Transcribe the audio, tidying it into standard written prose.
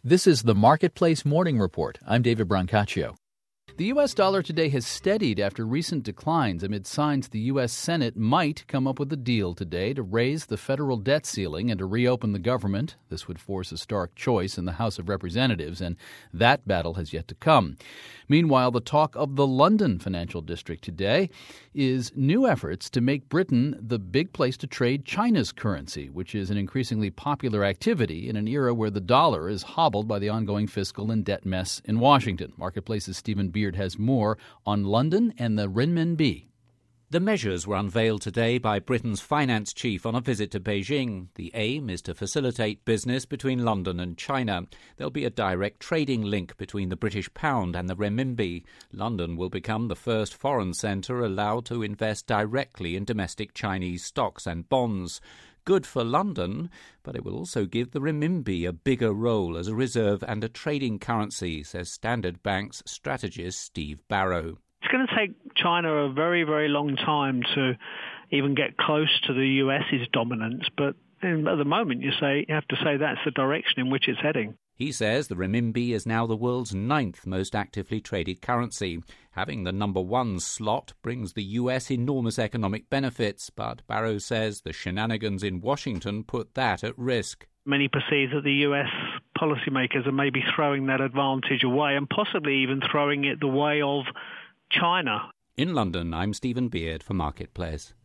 This is the Marketplace Morning Report. I'm David Brancaccio. The U.S. dollar today has steadied after recent declines amid signs the U.S. Senate might come up with a deal today to raise the federal debt ceiling and to reopen the government. This would force a stark choice in the House of Representatives, and that battle has yet to come. Meanwhile, the talk of the London financial district today is new efforts to make Britain the big place to trade China's currency, which is an increasingly popular activity in an era where the dollar is hobbled by the ongoing fiscal and debt mess in Washington. Marketplace's Stephen Beard has more on London and the renminbi. The measures were unveiled today by Britain's finance chief on a visit to Beijing. The aim is to facilitate business between London and China. There'll be a direct trading link between the British pound and the renminbi. London will become the first foreign centre allowed to invest directly in domestic Chinese stocks and bonds. Good for London, but it will also give the renminbi a bigger role as a reserve and a trading currency, says Standard Bank's strategist Steve Barrow. It's going to take China a very, very long time to even get close to the US's dominance, but at the moment you have to say that's the direction in which it's heading. He says the renminbi is now the world's 9th most actively traded currency. Having the number 1 slot brings the US enormous economic benefits, but Barrow says the shenanigans in Washington put that at risk. Many perceive that the US policymakers are maybe throwing that advantage away and possibly even throwing it the way of China. In London, I'm Stephen Beard for Marketplace.